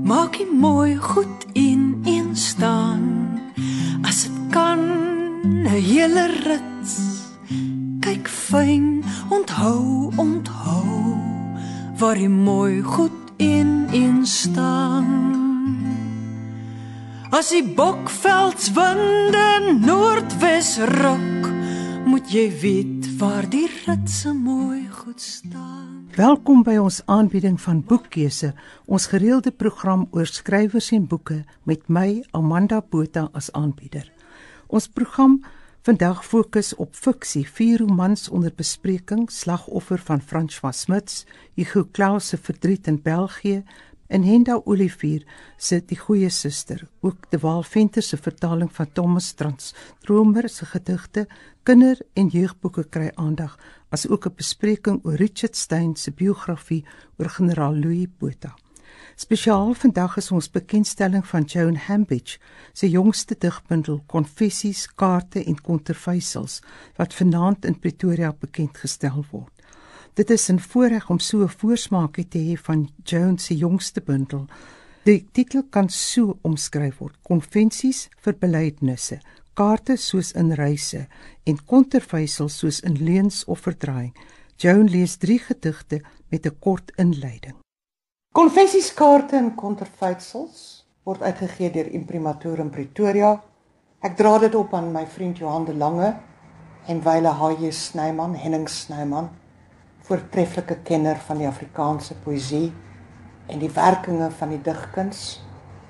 Maak die mooi goed een staan. As dit kan, 'n hele rits. Kyk fyn, onthou, waar die mooi goed een staan. As die bokveldswinde noordwes ruk, moet jy weet waar die ritse mooi goed staan. Welkom by ons aanbieding van Boekkeuse, ons gereelde program oor skrywers en boeke met my, Amanda Botha, as aanbieder. Ons program vandag fokus op fiksie, 4 romans onder bespreking, Slagoffer van François Smuts, Hugo Claus se Verdriet in België, en Henda Olivier se Die Goeie Suster, ook de Waal Venter se vertaling van Thomas Transtromer se gedigte, kinder- en jeugboeke kry aandag, as ook 'n bespreking oor Richard Stein se biografie oor generaal Louis Botha. Spesiaal vandag is ons bekendstelling van Joan Hambidge se jongste digbundel Konfessies, Kaarte en Konterfeisels, wat vanaand in Pretoria bekendgestel word. Dit is 'n voorreg om so 'n voorsmaakie te hê van Joan se jongste bundel. Die titel kan so omskryf word: Konvensies vir belydenisse, kaarte soos in reise en konterfeisels soos in leuns of verdraaiing. Joan lees 3 gedigte met 'n kort inleiding. Konvensies, kaarte en konterfeisels word uitgegee deur Imprimatur in Pretoria. Ek dra dit op aan my vriend Johan de Lange en wyle H.J. Snyman, Henning Snyman, voortreffelike kenner van die Afrikaanse poësie en die werkinge van die digkuns.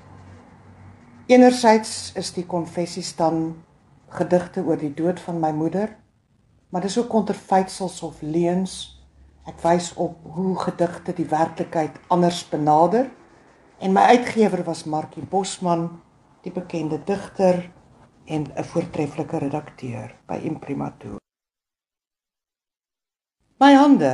Enerzijds is die konfessies dan gedigte oor die dood van my moeder, maar dis ook konterfeitsels of leuns. Ek wys op hoe gedigte die werklikheid anders benader, en my uitgewer was Markie Bosman, die bekende digter en 'n voortreffelike redakteur by Imprimatur. My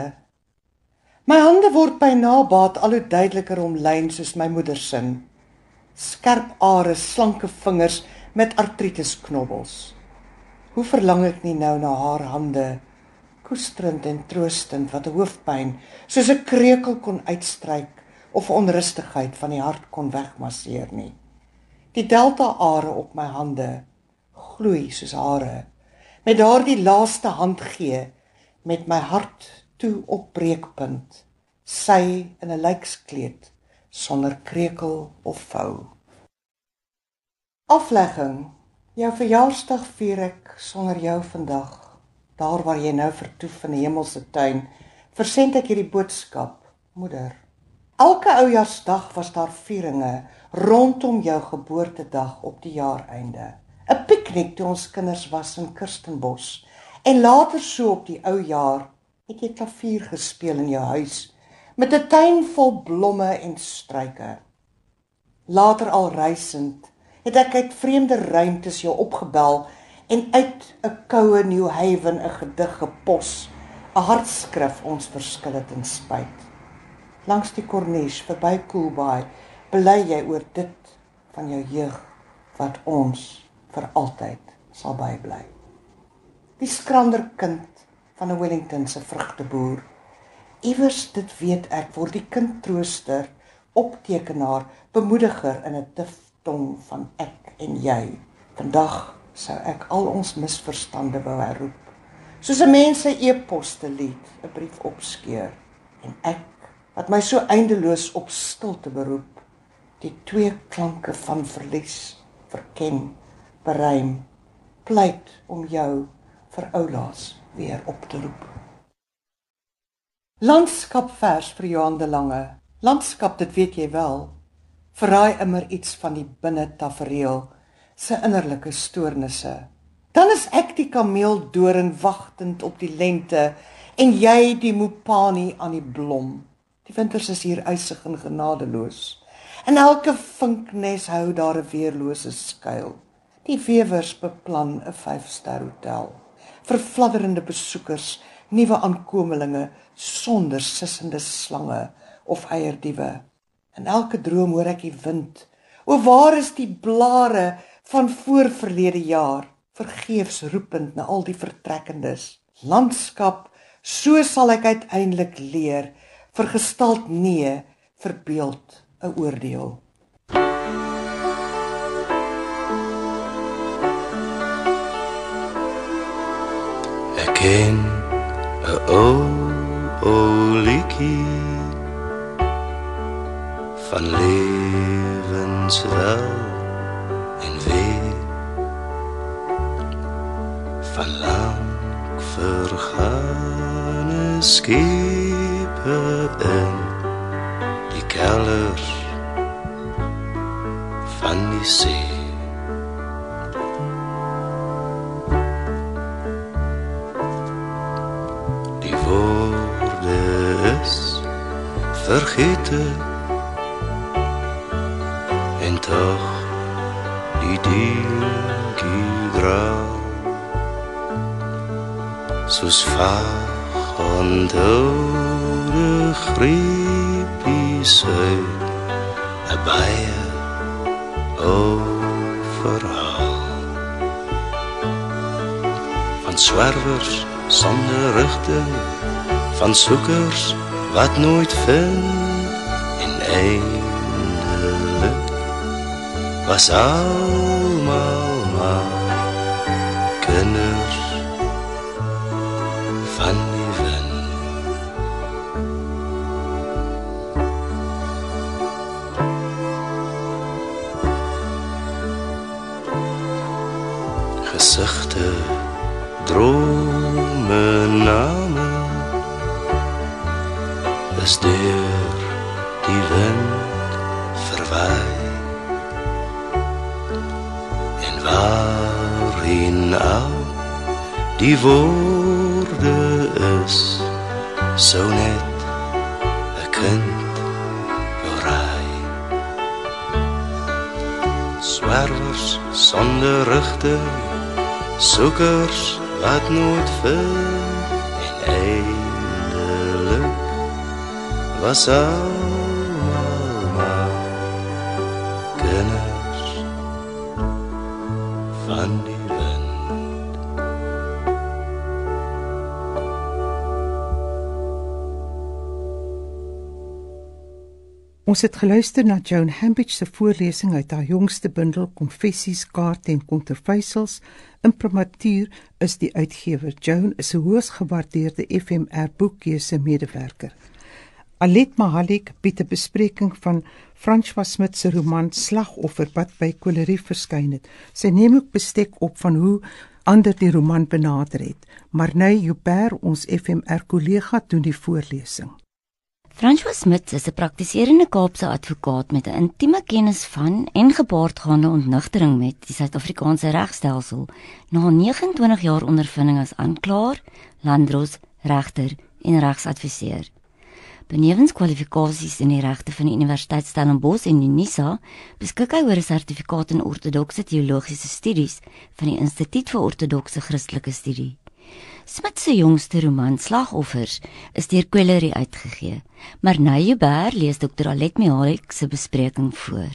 hande word by nabaat al hoe duideliker omlyn soos my moeder sin. Skerp are, slanke vingers met artritis-knobbels. Hoe verlang ek nie nou na haar hande, koesterend en troostend, wat 'n hoofpyn soos 'n kreukel kon uitstryk of onrustigheid van die hart kon wegmasseer nie. Die delta-are op my hande gloei soos hare, met daardie laaste handgee, met my hart toe op breekpunt, sy in 'n lijkskleed, sonder kreukel of vou. Aflegging, jou verjaarsdag vier ek sonder jou vandag. Daar waar jy nou vertoef in die hemelse tuin, versend ek hierdie boodskap, moeder. Elke oujaarsdag was daar vieringe rondom jou geboortedag op die jaareinde. 'n Piknik toe ons kinders was in Kirstenbos, en later so op die ou jaar het jy klavier gespeel in jou huis, met 'n tuin vol blomme en struike. Later al reisend, het ek uit vreemde ruimtes jou opgebel, en uit 'n koue New Haven 'n gedig gepos, 'n hartskrif ons verskille ten spyt. Langs die Corniche, verby Coolbaai, bely jy oor dit van jou jeug, wat ons vir altyd sal bybly. Die skrander kind van 'n Wellingtonse vrugteboer. Iewers, dit weet ek, word die kind trooster, optekenaar, bemoediger in 'n diftong van ek en jy. Vandag sou ek al ons misverstande wou herroep, soos 'n mens sy e-poste lied, 'n brief opskeur, en ek, wat my so eindeloos op stilte beroep, die 2 klanke van verlies, verken, beruim, pleit om jou vir oulaas weer op te roep. Landskapvers vir Johan de Lange. Landskap, dit weet jy wel, verraai immer iets van die binnetafereel, sy innerlike stoornisse. Dan is ek die kameeldoring wagtend op die lente, en jy die mopani aan die blom. Die winters is hier eisig en genadeloos. In elke vinknes hou daar 'n weerlose skuil. Die wewers beplan 'n 5-ster hotel. Verfladderende besoekers, nuwe aankomelinge, sonder sissende slange of eierdiewe. In elke droom hoor ek die wind. O, waar is die blare van voorverlede jaar, vergeefs roepend na al die vertrekkendes. Landskap, so sal ek uiteindelik leer, vergestald nee, verbeeld 'n oordeel. ken 'n ou liedjie van lewenswel en wee, van lang vergane skepe in die kelders van die see. Die woorde is vergeten en toch die dingie draag soos vaag onthoude griepies uit 'n baie ou verhaal van swerwers sonder rigting, van soekers wat nooit vind en eindelik was almal maar kinders van die wind. Gesigte, drome, name is deur die wind verwaai. En waarin al die woorde is, so net 'n kind wil raai. Swerwers sonder rigting, soekers wat nooit vind en eindelik was almal maar kinders van die wind. Ons het geluister na Joan Hambidge se voorlesing uit haar jongste bundel Konfessies, kaarte en konterfeisels. Imprimatur is die uitgewer. Joan is 'n hoogs gewaardeerde FMR boekkeuse medewerker. Alet Mahalik bied 'n bespreking van François Smit se roman Slagoffer wat by Kolerie verskyn het. Sy neem ook bestek op van hoe ander die roman benader het. Marnay Joubert, ons FMR kollega, doen die voorlesing. François Smit is 'n praktiserende Kaapse advokaat met 'n intieme kennis van en gepaardgaande ontnigtering met die Suid-Afrikaanse regstelsel na 29 jaar ondervinding as aanklaer, landdros, regter en regsadviseur. Benewens kwalifikasies in die regte van die Universiteit Stellenbosch en Unisa, beskik hy oor 'n sertifikaat in ortodokse teologiese studies van die Instituut vir Ortodokse Christelike Studie. Smit se jongste roman Slagoffers is deur Kolerie uitgegee, maar Marnay Joubert lees Dr. Alet Mahalik se bespreking voor.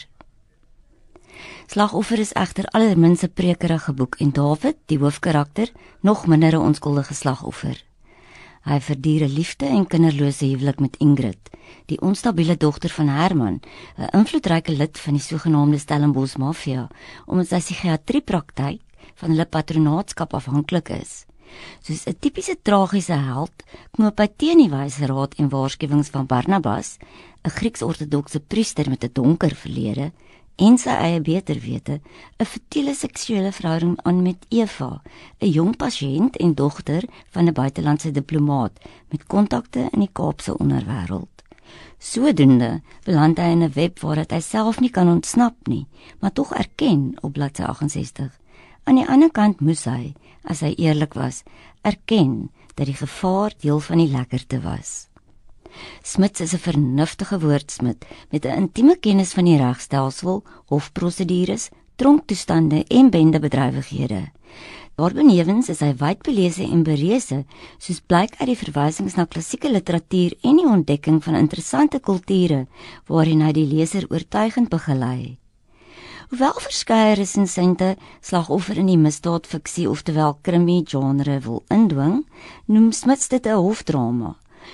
Slagoffer is egter allerminste prekerige boek en David, die hoofkarakter, nog minder 'n onskuldige slagoffer. Hy verdier 'n liefde en kinderlose huwelik met Ingrid, die onstabiele dogter van Herman, 'n invloedryke lid van die sogenaamde Stellenbosch Mafia, omdat sy psigiatriepraktyk van hulle patronaatskap afhanklik is. Soos 'n tipiese tragiese held, knoop hy teen die wyse raad en waarskuwings van Barnabas, 'n Grieks-ortodokse priester met 'n donker verlede, en sy eie beter wete, 'n futiele seksuele verhouding aan met Eva, 'n jong pasiënt en dogter van 'n buitelandse diplomaat met kontakte in die Kaapse onderwêreld. Sodoende beland hy in 'n web waaruit hy self nie kan ontsnap nie, maar tog erken op bladsy 68. Aan die ander kant moes hy, as hy eerlik was, erken dat die gevaar deel van die lekkerte was. Smit is 'n vernuftige woordsmid met 'n intieme kennis van die regstelsel, hofprosedures, tronktoestande en bendebedrywighede. Daarbenewens is hy wydbelese en berese, soos blyk uit die verwysings na klassieke literatuur en die ontdekking van interessante kulture waarin hy die leser oortuigend begelei. Hoewel verskeie resensente Slagoffer in die misdaadfiksie oftewel krimi genre wil indwing, noem Smit dit 'n hofdrama.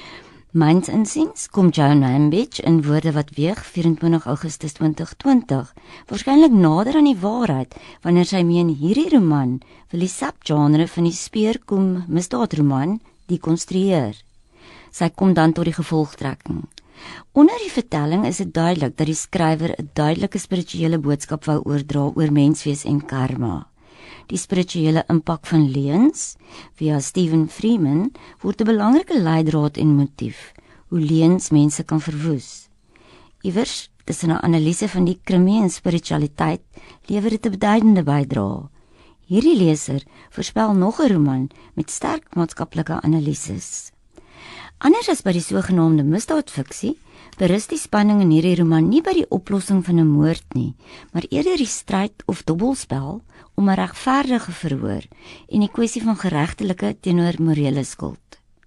Myns insiens kom Joan Hambidge in Woorde wat weeg 24 Augustus 2020 waarskynlik nader aan die waarheid wanneer sy meen hierdie roman wil die subgenre van die speurkom misdaadroman dekonstrueer. Sy kom dan tot die gevolgtrekking. Onder die vertelling is dit duidelik dat die skrywer 'n duidelike spirituele boodskap wou oordra oor menswees en karma. Die spirituele impak van leuns, via Stephen Freeman, word 'n belangrike leidraad en motief, hoe leuns mense kan verwoes. Iewers tussen 'n analise van die krimie en spiritualiteit lewer dit 'n beduidende bydrae. Hierdie leser voorspel nog 'n roman met sterk maatskaplike analises. Anders as by die sogenaamde misdaadfiksie, berus die spanning in hierdie roman nie by die oplossing van 'n moord nie, maar eerder die stryd of dobbelspel om 'n regverdige verhoor en die kwessie van geregtelike teenoor morele skuld.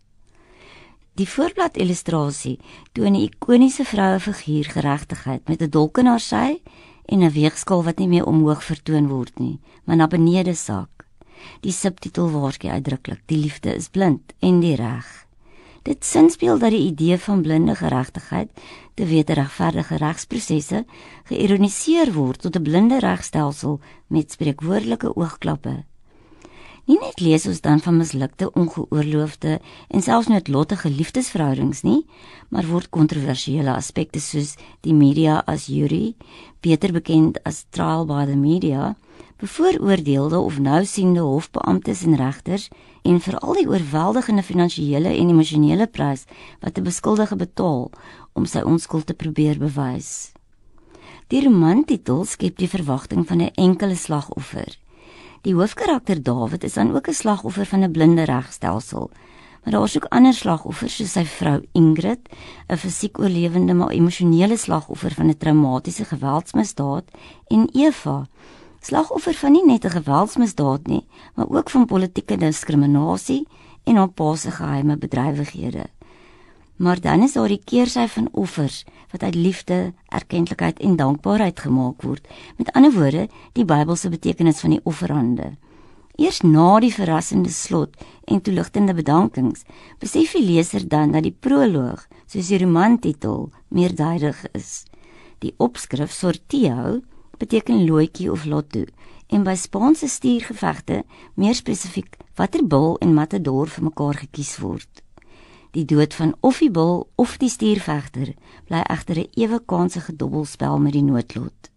Die voorblad illustrasie toon 'n ikoniese vrouefiguur geregtigheid met 'n dolk in haar sy en 'n weegskaal wat nie meer omhoog vertoon word nie, maar na benede sak. Die subtitel waarsku uitdruklik: die liefde is blind en die reg. Dit sinspeel dat die idee van blinde geregtigheid, te wete regverdige regsprosesse, geïroniseer word tot 'n blinde regstelsel met spreekwoordelike oogklappe. Nie net lees ons dan van mislukte, ongeoorloofde en selfs noodlottige liefdesverhoudings nie, maar word kontroversiële aspekte soos die media as jury, beter bekend as trial by the media, bevooroordeelde of nousiende hofbeamptes en regters en veral die oorweldigende finansiële en emosionele prys wat 'n beskuldige betaal om sy onskuld te probeer bewys. Die romantitel skep die verwagting van 'n enkele slagoffer. Die hoofkarakter David is dan ook 'n slagoffer van 'n blinde regstelsel, maar daar is ook ander slagoffers soos sy vrou Ingrid, 'n fisiek oorlewende maar emosionele slagoffer van 'n traumatiese geweldsmisdaad, en Eva, slagoffer van nie net 'n geweldsmisdaad nie, maar ook van politieke diskriminasie en haar pa se geheime bedrywighede. Maar dan is daar die keersy van offers wat uit liefde, erkentlikheid en dankbaarheid gemaak word. Met ander woorde, die Bybelse betekenis van die offerande. Eers na die verrassende slot en toeligtende bedankings, besef die leser dan dat die proloog, soos die romantitel, meer duidelik is. Die opskrif Sorteo beteken looitjie of lotto, en by Spaanse stiergevegte meer spesifiek watter bil en matador vir mekaar gekies word. Die dood van of die bil of die stiervegter bly egter 'n ewekansige dobbelspel met die noodlot.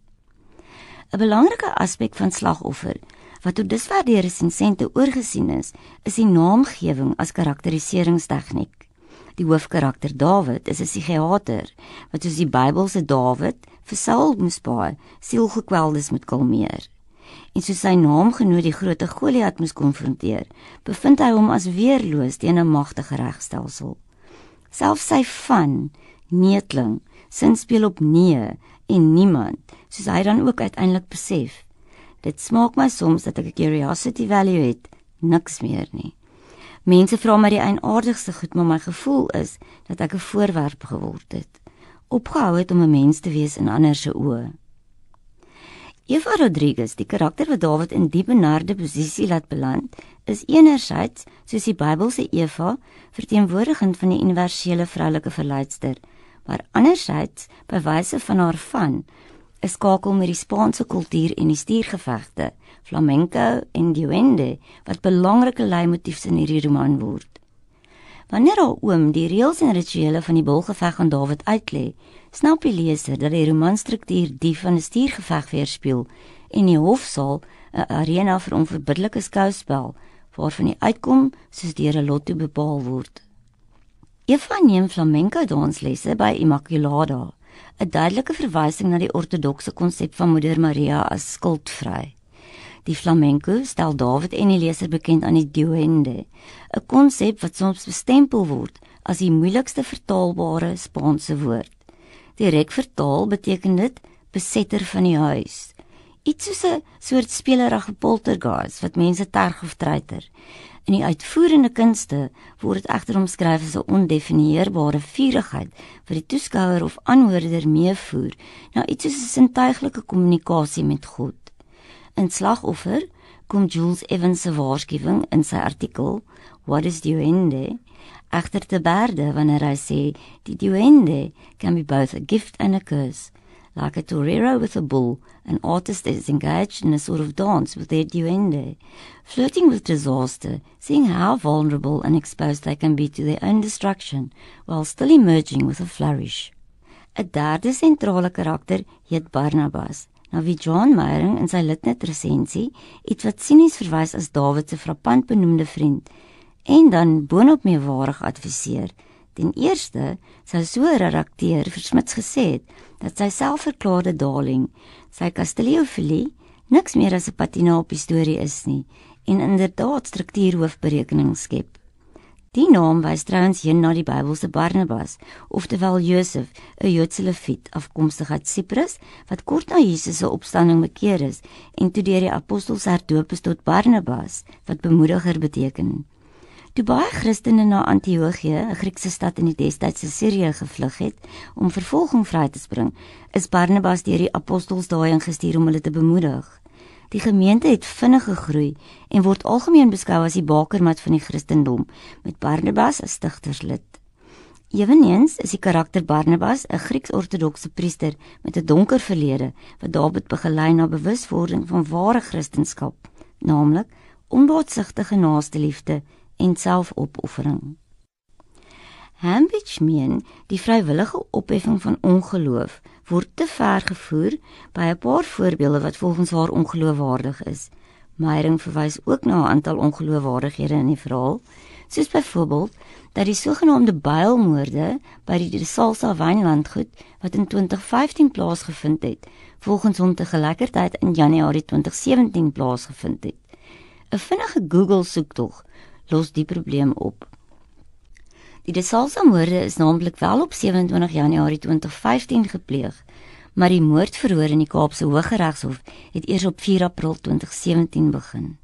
'n Belangrike aspek van slagoffer, wat tot dusver deur resensente oorgesien is die naamgewing as karakteriseringstegniek. Die hoofkarakter Dawid is 'n psigiater, wat soos die Bybelse Dawid vir Saul moes baai, sielgekweldes moet kalmeer. En soos sy naamgenoot die groote Goliat moes konfronteer, bevind hy hom as weerloos teen 'n magtige regstelsel. Selfs sy van, neetling, sinspeel op nee en niemand, soos hy dan ook uiteindelik besef. Dit smaak my soms dat ek 'n curiosity value het, niks meer nie. Mense vra my die eienaardigste goed, maar my gevoel is dat ek 'n voorwerp geword het, opgehou het om 'n mens te wees in ander se oë. Eva Rodriguez, die karakter wat Dawid in die benarde posisie laat beland, is enerzijds, soos die Bybelse Eva, verteenwoordigend van die universele vroulike verleidster, maar anderzijds, by wyse van haar van, 'n skakel met die Spaanse kultuur en die stiergevegte, flamenco en duende, wat belangrike leimotiefs in hierdie roman word. Wanneer haar oom die reëls en rituele van die bulgeveg aan Dawid uitlê, snap die leser dat die romanstruktuur die van 'n stiergeveg weerspieël en die hofsaal 'n arena vir onverbiddelike skouspel, waarvan die uitkom soos deur 'n lotto bepaal word. Eva neem flamenco danslesse by Immaculada, 'n duidelike verwysing na die ortodokse konsep van Moeder Maria as skuldvry. Die flamenco stel Dawid en die leser bekend aan die duende, 'n konsep wat soms bestempel word as die moeilikste vertaalbare Spaanse woord. Direk vertaal beteken dit besetter van die huis. Iets soos 'n soort spelerige poltergeist wat mense terg of treiter. In die uitvoerende kunste word dit egter omskryf as 'n ondefinieerbare vurigheid wat die toeskouer of aanhoorder meevoer na iets soos 'n sintuiglike kommunikasie met God. In Slagoffer kom Jules Evans se waarskuwing in sy artikel What is Duende egter te berde wanneer hy sê, die duende can be both a gift and a curse. Like a torero with a bull, an artist is engaged in a sort of dance with their duende, flirting with disaster, seeing how vulnerable and exposed they can be to their own destruction, while still emerging with a flourish. 'n derde sentrale karakter heet Barnabas, na wie John Meyering in sy Litnet-resensie iets wat sinies verwys as Dawid se frappant benoemde vriend, en dan boonop meewarig adviseer. Ten eerste sou so 'n redakteur vir Smits gesê het, dat sy selfverklaarde darling, sy Castigliofilie, niks meer as 'n patina op die storie is nie, en inderdaad struktuurhoofberekening skep. Die naam wys trouens heen na die Bybelse Barnabas, oftewel Josef, 'n Joodse leviet, afkomstig uit Siprus, wat kort na Jesus se opstanding bekeer is, en toe deur die apostels herdoop is tot Barnabas, wat bemoediger beteken. Toe baie Christene na Antiochië, 'n Griekse stad in die destydse Sirië gevlug het, om vervolging vry te spring, is Barnabas deur die apostels daarheen gestuur om hulle te bemoedig. Die gemeente het vinnig gegroei en word algemeen beskou as die bakermat van die Christendom, met Barnabas as stigterslid. Eweneens is die karakter Barnabas 'n Grieks-ortodokse priester met 'n donker verlede, wat Dawid begelei na bewuswording van ware Christendom, naamlik onbaatsigtige naasteliefde en selfopoffering. Hambidge meen, die vrywillige opheffing van ongeloof word te ver gevoer by 'n paar voorbeelde wat volgens haar ongeloofwaardig is. Meyering verwys ook na 'n aantal ongeloofwaardighede in die verhaal, soos byvoorbeeld dat die sogenaamde builmoorde by die Salsa wynlandgoed wat in 2015 plaasgevind het, volgens hom te gelykertyd in Januarie 2017 plaasgevind het. 'n Vinnige Google soektog los die probleem op. Die De Salsa-moorde is naamlik wel op 27 Januarie 2015 gepleeg, maar die moordverhoor in die Kaapse Hooggeregshof het eers op 4 April 2017 begin.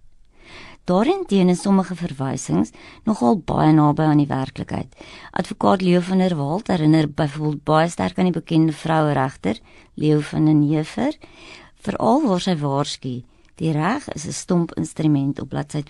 Daarenteen is sommige verwysings nogal baie naby aan die werklikheid. Advokaat Leo van der Walt herinner byvoorbeeld baie sterk aan die bekende vroueregter Leo van den Heever, veral waar sy waarsku, die reg is 'n stomp instrument op bladsy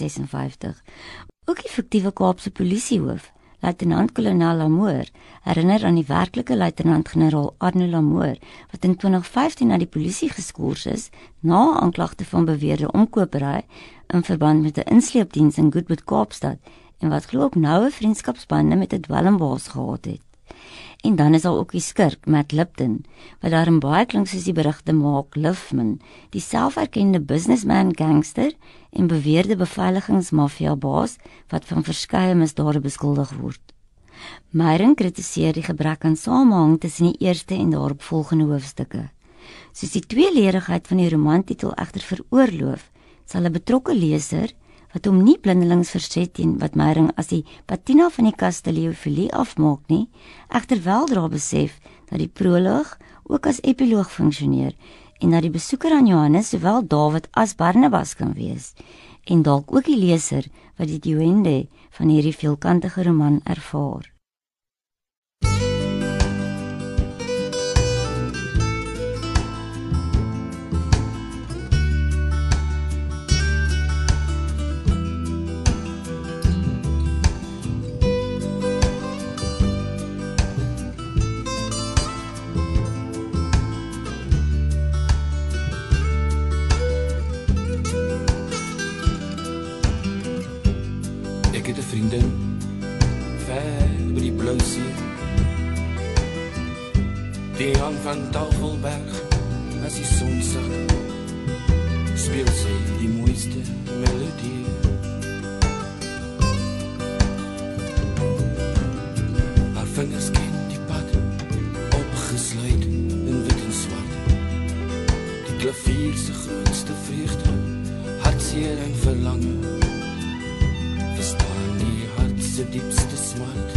256. Ook die fiktiewe Kaapse polisiehoof, Luitenant-kolonel Lamoor, herinner aan die werklike luitenant-generaal Arno Lamoor, wat in 2015 na die polisie geskoors is, na aanklagte van beweerde omkopery in verband met 'n insleepdiens in Goodwood, Kaapstad, en wat glo ook noue vriendskapsbande met 'n dwelmbaas gehad het. En dan is daar ook die skurk, Matt Lipton, wat daarin baie klink soos die berigte Mark Lifman, die selferkende businessman gangster en beweerde beveiligingsmafia-baas wat van verskeie misdade beskuldig word. Meyering kritiseer die gebrek aan samehang tussen die eerste en daaropvolgende hoofstukke. Soos die tweeledigheid van die romantitel egter veroorloof, sal 'n betrokke leser wat hom nie blindelings verset teen wat Meyering as die patina van die Castigliofilie afmaak nie, egter weldra besef dat die proloog ook as epiloog funksioneer en dat die besoeker aan Johannes sowel Dawid as Barnabas kan wees, en dalk ook die leser wat die duende van hierdie veelkantige roman ervaar. Ek het 'n vriendin ver by die Blou See, die hang van Tafelberg as die son sak, speel sy die mooiste melodie. Haar vingers ken die pad, opgesluit in wit en swart, die klavier se grootste vreugde, hartseer en verlange, verstaan die hart se diepste smart.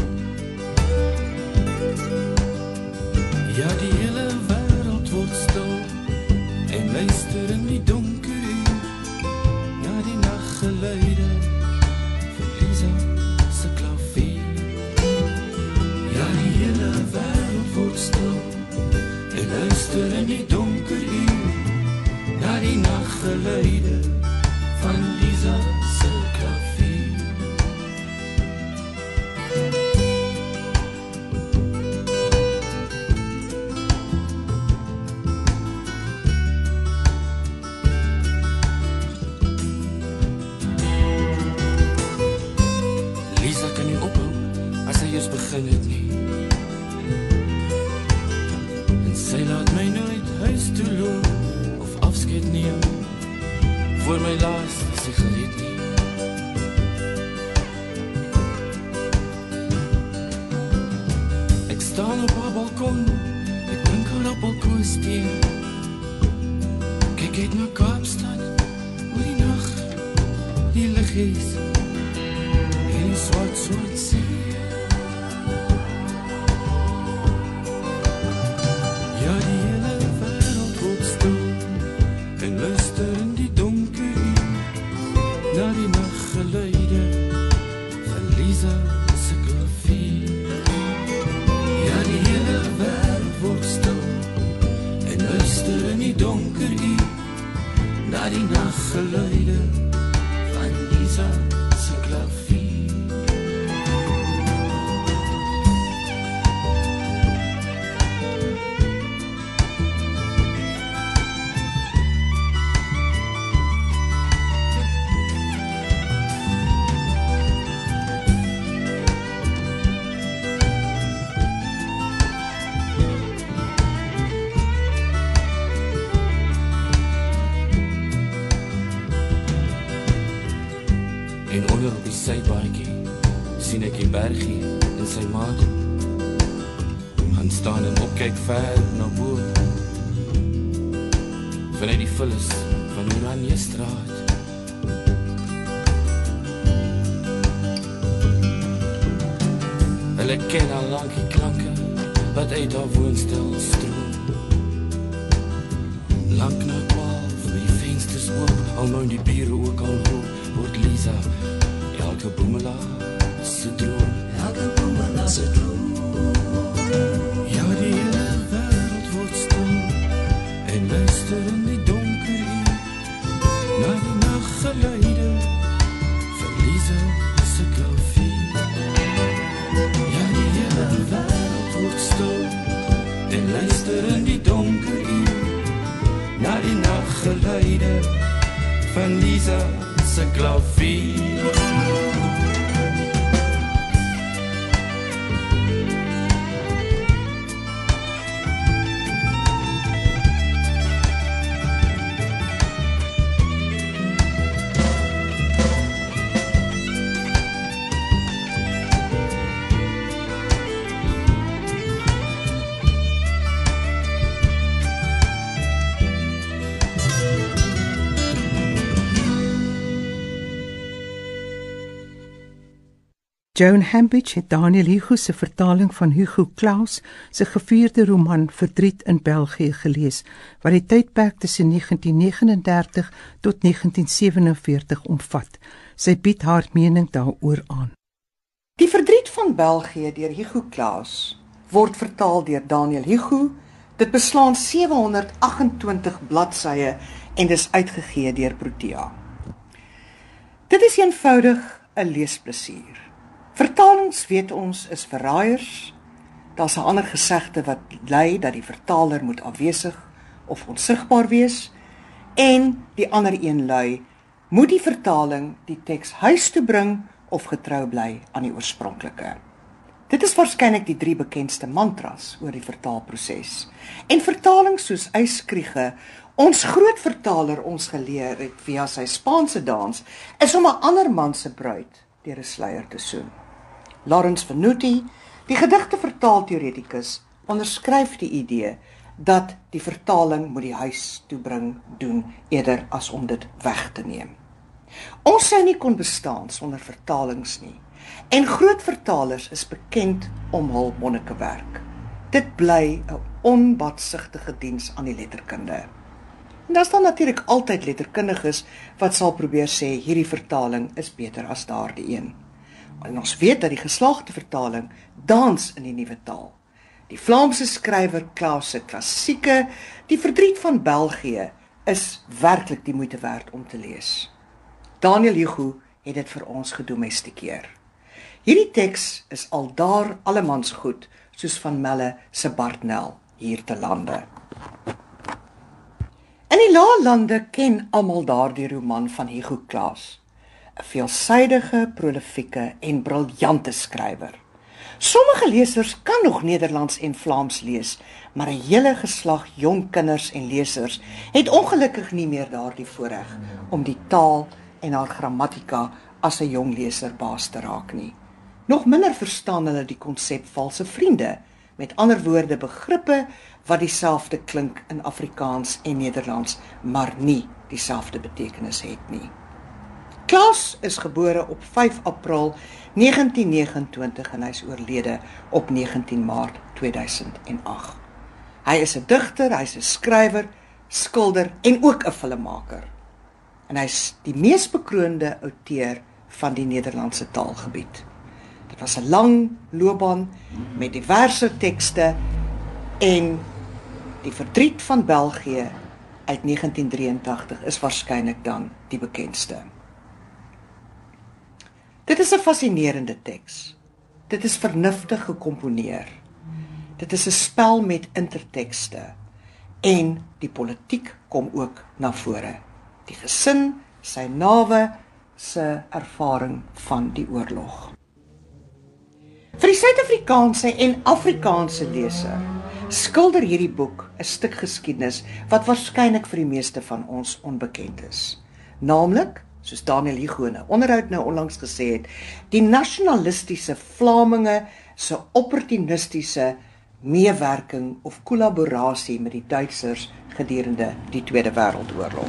Ja, die hele wêreld word stil en luister in die donker uur na die naggeluide van Lisa se klavier. Ja, die hele wêreld word stil en luister in die donker uur na die naggeluide van Lisa se klavier. voor my laaste sigaret nie. Ek staan op haar balkon, ek drink haar appelkoesthee. Kyk uit na Kaapstad, oor die nag, die liggies, en die swart see. Ja, die hele wêreld word stil, en luister in die donker uur, na die nachtgeluide van Lisa se klavier. Ja, die hele wêreld word stil, en luister in die donker uur, na die nachtgeluide van Lisa se klavier. En onder op die sypaadjie sien ek die bergie en sy maat gaan staan en opkyk ver na bo vanuit die vullis van Oranje straat. Hulle ken al lank die klanke wat uit haar woonstel stroom. Lank na 12, met die vensters oop, al nou die bure ook al hoop, word Lisa elke boemelaar se droom. Elke boemelaar se droom. Ja, die hele wêreld word stil en luister in die donker uur na die nachtgeluide van Lisa se klavier. Ja, die hele wêreld word stil en luister in die donker uur na die nachtgeluide van Lisa se klavier. Joan Hambidge het Daniel Hugo se vertaling van Hugo Claus se gevierde roman Verdriet in België gelees, wat die tydperk tussen 1939 tot 1947 omvat. Sy bied haar mening daaroor aan. Die Verdriet van België deur Hugo Claus word vertaal deur Daniel Hugo. Dit beslaan 728 bladsye en dis uitgegee deur Protea. Dit is eenvoudig 'n leesplesier. Vertalings, weet ons, is verraaiers. Daar's 'n ander gesegde wat lei dat die vertaler moet afwesig of onsigbaar wees, en die ander een lui, moet die vertaling die teks huis toe bring of getrou bly aan die oorspronklike. Dit is waarskynlik die 3 bekendste mantras oor die vertaalproses. En vertalings soos Yskriege, ons groot vertaler, ons geleer het via sy Spaanse dans, is om 'n ander man se bruid deur 'n sluier te soen. Lawrence Venuti, die gedigte vertaalteoretikus, onderskryf die idee dat die vertaling moet die huis toe bring doen eerder as om dit weg te neem. Ons sou nie kon bestaan sonder vertalings nie, en groot vertalers is bekend om hul monnikenwerk. Dit bly 'n onbaatsigtige diens aan die letterkunde. En daar staan natuurlik altyd letterkundiges wat sal probeer sê hierdie vertaling is beter as daardie een. En ons weet dat die geslaagde vertaling dans in die nuwe taal. Die Vlaamse skrywer Claus se klassieke, Die Verdriet van België, is werklik die moeite werd om te lees. Daniel Hugo het dit vir ons gedomestikeer. Hierdie teks is al daar allemans goed, soos van Melle se Bartnel hier te lande. In die Lae Lande ken almal daardie roman van Hugo Claus, 'n veelsidige, prolifieke en briljante skrywer. Sommige lesers kan nog Nederlands en Vlaams lees, maar 'n hele geslag jong kinders en lesers het ongelukkig nie meer daardie voorreg om die taal en haar grammatika as 'n jong leser baas te raak nie. Nog minder verstaan hulle die konsep valse vriende, met ander woorde begrippe wat dieselfde klink in Afrikaans en Nederlands, maar nie dieselfde betekenis het nie. Klaas is gebore op 5 April 1929 en hy is oorlede op 19 Maart 2008. Hy is 'n digter, hy is 'n skrywer, skilder en ook 'n filmmaker. En hy is die mees bekroonde outeur van die Nederlandse taalgebied. Dit was 'n lang loopbaan met diverse tekste en Die Verdriet van België uit 1983 is waarskynlik dan die bekendste. Dit is 'n fascinerende teks. Dit is vernuftig gekomponeer. Dit is 'n spel met intertekste en die politiek kom ook na vore. Die gesin, sy nawe, se ervaring van die oorlog. Vir die Suid-Afrikaanse en Afrikaanse leser skilder hierdie boek 'n stuk geskiedenis wat waarskynlik vir die meeste van ons onbekend is. Naamlik, soos Daniel Hugo in 'n onderhoud nou onlangs gesê het, die nasionalistiese Vlaminge se opportunistiese meewerking of kollaborasie met die Duitsers gedurende die Tweede Wêreldoorlog.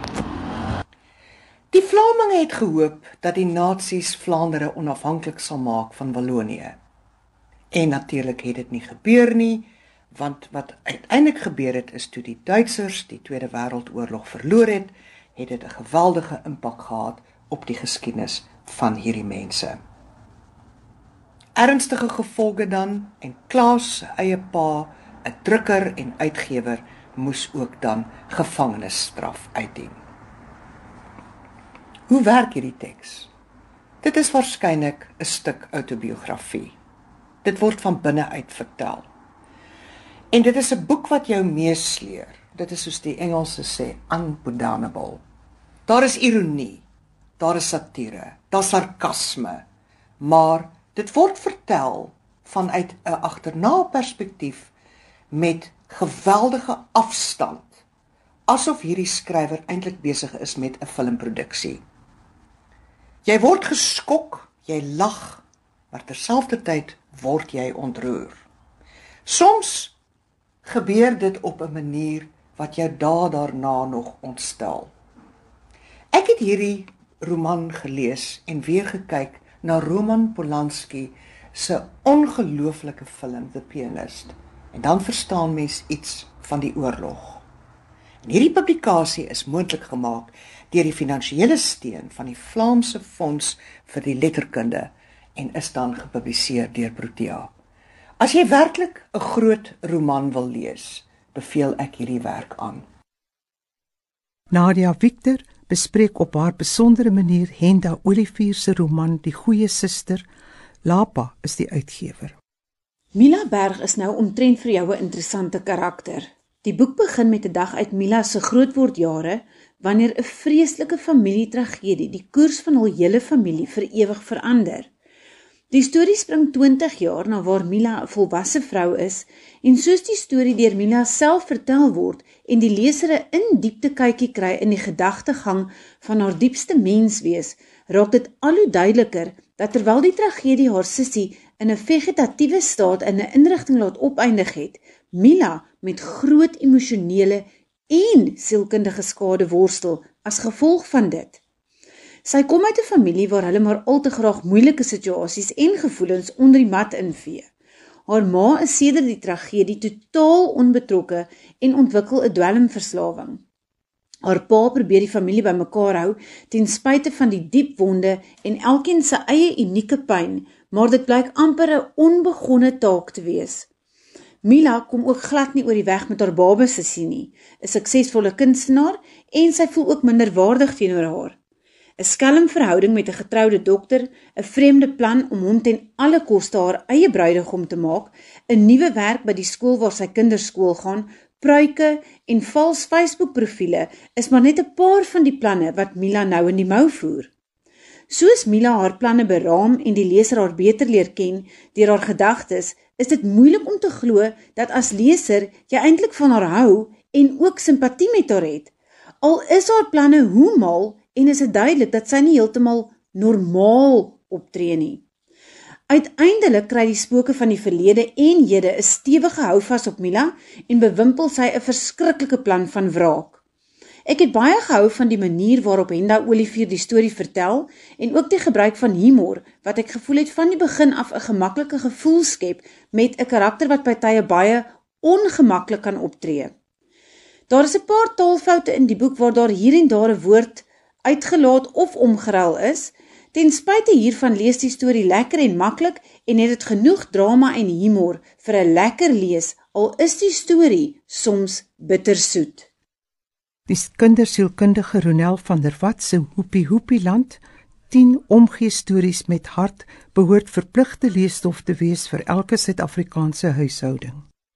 Die Vlaminge het gehoop dat die Nasies Vlaandere onafhanklik sal maak van Wallonië. En natuurlik het dit nie gebeur nie, want wat uiteindelik gebeur het is toe die Duitsers die Tweede Wêreldoorlog verloor het dit 'n geweldige impak gehad op die geskiedenis van hierdie mense. Ernstige gevolge dan, en Klaas se eie pa, 'n drukker en uitgewer, moes ook dan gevangenisstraf uitdien. Hoe werk hierdie teks? Dit is waarskynlik 'n stuk autobiografie. Dit word van binne uit vertel. En dit is 'n boek wat jou meesleer. Dit is soos die Engelse sê, unpardonable. Daar is ironie, daar is satire, daar is sarkasme, maar dit word vertel vanuit 'n agterna perspektief met geweldige afstand, asof hierdie skrywer eintlik besig is met 'n filmproduksie. Jy word geskok, jy lag, maar terselfdertyd word jy ontroer. Soms gebeur dit op 'n manier wat jou daarna nog ontstel. Ek het hierdie roman gelees en weer gekyk na Roman Polanski se ongelooflike film The Pianist. En dan verstaan mens iets van die oorlog. En hierdie publikasie is moontlik gemaak deur die finansiële steun van die Vlaamse Fonds vir die Letterkunde en is dan gepubliseer deur Protea. As jy werklik 'n groot roman wil lees, beveel ek hierdie werk aan. Nadia Victor bespreek op haar besondere manier Henda Olivier se roman Die Goeie Suster. Lapa is die uitgewer. Mila Berg is nou omtrent vir jou 'n interessante karakter. Die boek begin met 'n dag uit Mila se grootwordjare, wanneer 'n vreeslike familietragedie die koers van hul hele familie vir ewig verander. Die storie spring 20 jaar na waar Mila 'n volwasse vrou is, en soos die storie deur Mila self vertel word en die leser 'n in-diepte kykie kry in die gedagtegang van haar diepste menswees, raak dit al hoe duideliker dat terwyl die tragedie haar sussie in 'n vegetatiewe staat in 'n inrigting laat opeindig het, Mila met groot emosionele en sielkundige skade worstel as gevolg van dit. Sy kom uit 'n familie waar hulle maar al te graag moeilike situasies en gevoelens onder die mat invee. Haar ma is sedert die tragedie totaal onbetrokke en ontwikkel 'n dwelmverslawing. Haar pa probeer die familie bymekaar hou ten spyte van die diep wonde en elkeen se eie unieke pyn, maar dit blyk amper 'n onbegonne taak te wees. Mila kom ook glad nie oor die weg met haar babasussie nie, 'n suksesvolle kunstenaar, en sy voel ook minderwaardig teenoor haar. 'n Skelm verhouding met 'n getroude dokter, 'n vreemde plan om hom ten alle koste haar eie bruidegom te maak, 'n nuwe werk by die skool waar sy kinders skool gaan, pruike en vals Facebook-profiele is maar net 'n paar van die planne wat Mila nou in die mou voer. Soos Mila haar planne beraam en die leser haar beter leer ken deur haar gedagtes, is dit moeilik om te glo dat as leser jy eintlik van haar hou en ook simpatie met haar het. Al is haar planne hoe mal en is dit duidelik dat sy nie heeltemal normaal optree nie. Uiteindelik kry die spooke van die verlede en hede 'n stewige houvas op Mila en bewimpel sy 'n verskriklike plan van wraak. Ek het baie gehou van die manier waarop Henda Olivier die storie vertel en ook die gebruik van humor wat ek gevoel het van die begin af 'n gemaklike gevoel skep met 'n karakter wat by tye baie ongemaklik kan optree. Daar is 'n paar taalfoute in die boek waar daar hier en daar 'n woord uitgelaat of omgeruil is. Ten spyte hiervan lees die storie lekker en maklik en het dit genoeg drama en humor vir 'n lekker lees, al is die storie soms bittersoet. Die kindersielkundige Ronel van der Walt se Hoepie Hoepie Land, 10 omgeestories met hart, behoort verpligte leesstof te wees vir elke Suid-Afrikaanse huishouding.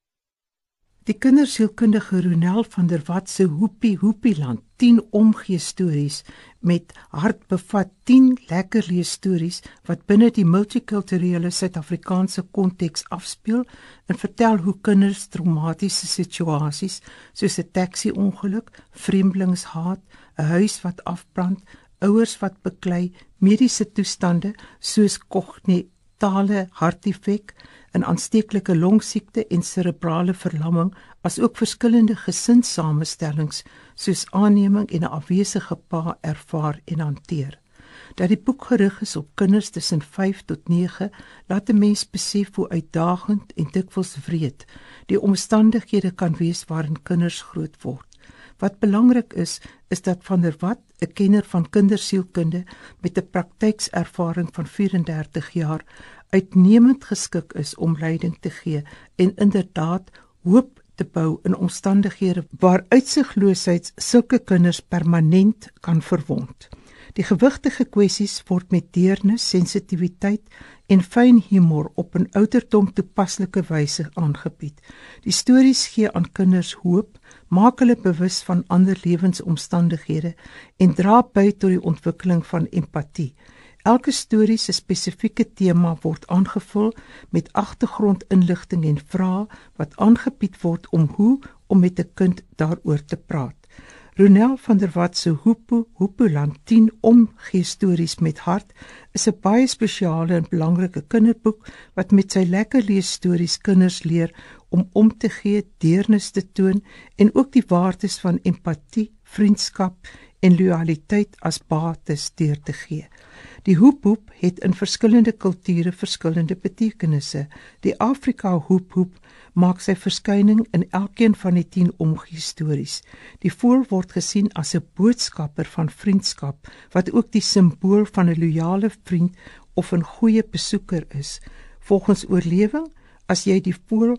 Die kindersielkundige Ronel van der Walt se Hoepie Hoepie Land, 10 omgeestories met hart bevat 10 lekker leesstories wat binne die multikulturele Suid-Afrikaanse konteks afspeel en vertel hoe kinders traumatiese situasies soos 'n taxi-ongeluk, vreemdelingshaat, 'n huis wat afbrand, ouers wat beklei, mediese toestande soos kognitale hartdefek, 'n aansteeklike longsiekte en serebrale verlamming, as ook verskillende gesinssamenstellings soos aanneming en 'n afwesige pa ervaar en hanteer. Dat die boek gerig is op kinders tussen 5 tot 9, laat 'n mens besef hoe uitdagend en dikwels wreed die omstandighede kan wees waarin kinders groot word. Wat belangrik is dat Van der Walt, 'n kenner van kindersielkunde met 'n praktykservaring van 34 jaar, uitnemend geskik is om leiding te gee en inderdaad hoop te bou in omstandighede waar uitsigloosheid sulke kinders permanent kan verwond. Die gewigtige kwessies word met deernis, sensitiwiteit en fyn humor op 'n ouderdom toepaslike wyse aangebied. Die stories gee aan kinders hoop, maak hulle bewus van ander lewensomstandighede en dra by tot die ontwikkeling van empatie. Elke storie se spesifieke tema word aangevul met agtergrondinligting en vrae wat aangebied word hoe om met 'n kind daaroor te praat. Ronel van der Walt se Hoepie Hoepie Land, 10 omgeestories met hart, is 'n baie spesiale en belangrike kinderboek wat met sy lekker leesstories kinders leer om te gee, deernis te toon en ook die waardes van empatie, vriendskap en loyaliteit as bates deur te gee. Die hoep het in verskillende kulture verskillende betekenisse. Die Afrika hoep maak sy verskyning in elkeen van die 10 omgeestories. Die voël word gesien as 'n boodskapper van vriendskap, wat ook die simbool van 'n loyale vriend of 'n goeie besoeker is. Volgens oorlewing, as jy die voël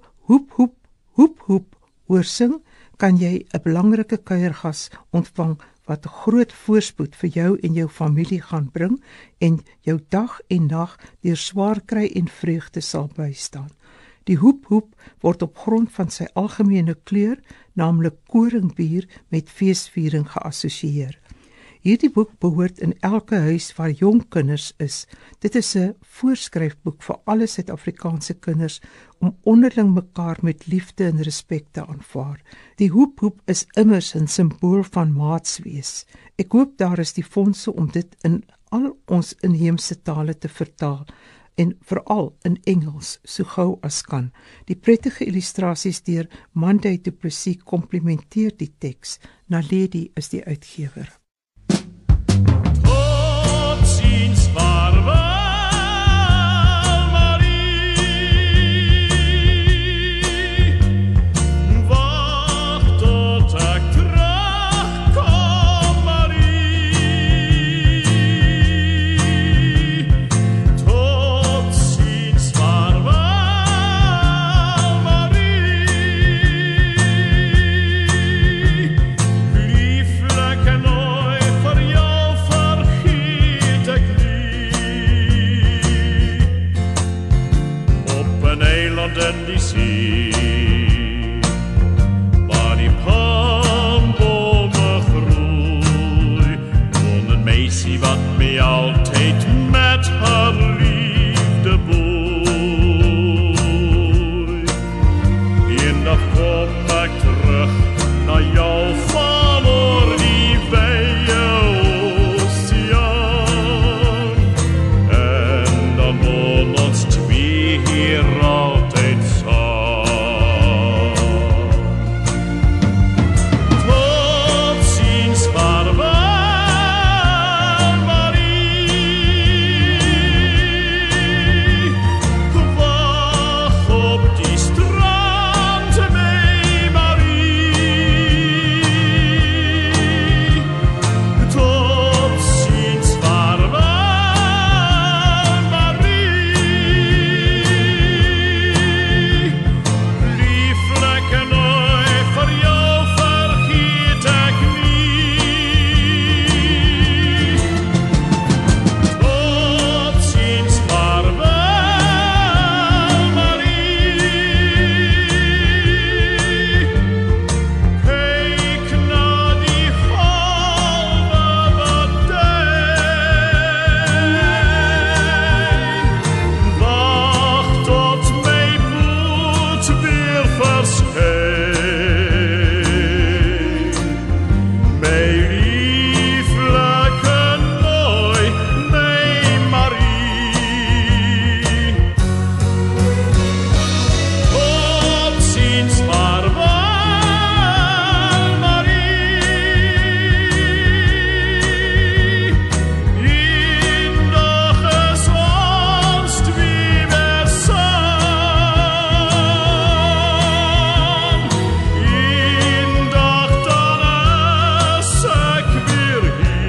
hoep oorsing, kan jy 'n belangrike kuiergas ontvang wat groot voorspoed vir jou en jou familie gaan bring en jou dag en nag deur swaar kry en vreugde sal bystaan. Die hoep word op grond van sy algemene kleur, naamlik koringbier, met feesviering geassosieer. Hierdie boek behoort in elke huis waar jong kinders is. Dit is 'n voorskryfboek vir alle Suid-Afrikaanse kinders om onderling mekaar met liefde en respek te aanvaar. Die hoep is immers 'n simbool van maatswees. Ek hoop daar is die fondse om dit in al ons inheemse tale te vertaal en veral in Engels so gou as kan. Die prettige illustrasies deur Monday Du Plessis komplementeer die teks. Naledi is die uitgewer. No eendag kom ek terug na jou van oor die wye oseaan. En dan woon ons twee hier altyd saam. Tot ziens, vaarwel, Marie. Wag op die strand, my Marie. Tot ziens, vaarwel, Marie. Lieflijk en nooit voor jou vergeet ek nie. Tot ziens, vaarwel, Marie. Kyk na die golwe wat duik. Wag tot my boot weer verskyn. My lieflike mooi, my Marie. Tot ziens, vaarwel, Marie. Eendag is ons twee weer saam. Eendag dan is ek weer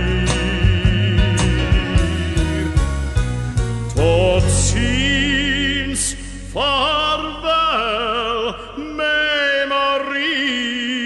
hier. Tot ziens, vaarwel, my Marie.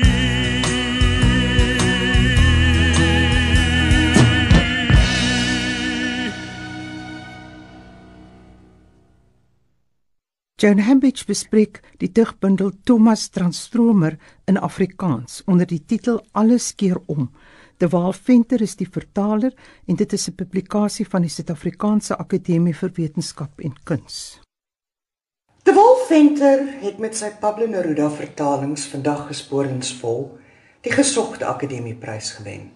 Joan Hambidge bespreek die digbundel Thomas Transtromer in Afrikaans onder die titel Alles keer om. De Waal Venter is die vertaler en dit is 'n publikasie van die Suid-Afrikaanse Akademie vir Wetenskap en Kuns. De Waal Venter het met sy Pablo Neruda vertalings vandag gespoorensvol die gesogte Akademieprys gewen.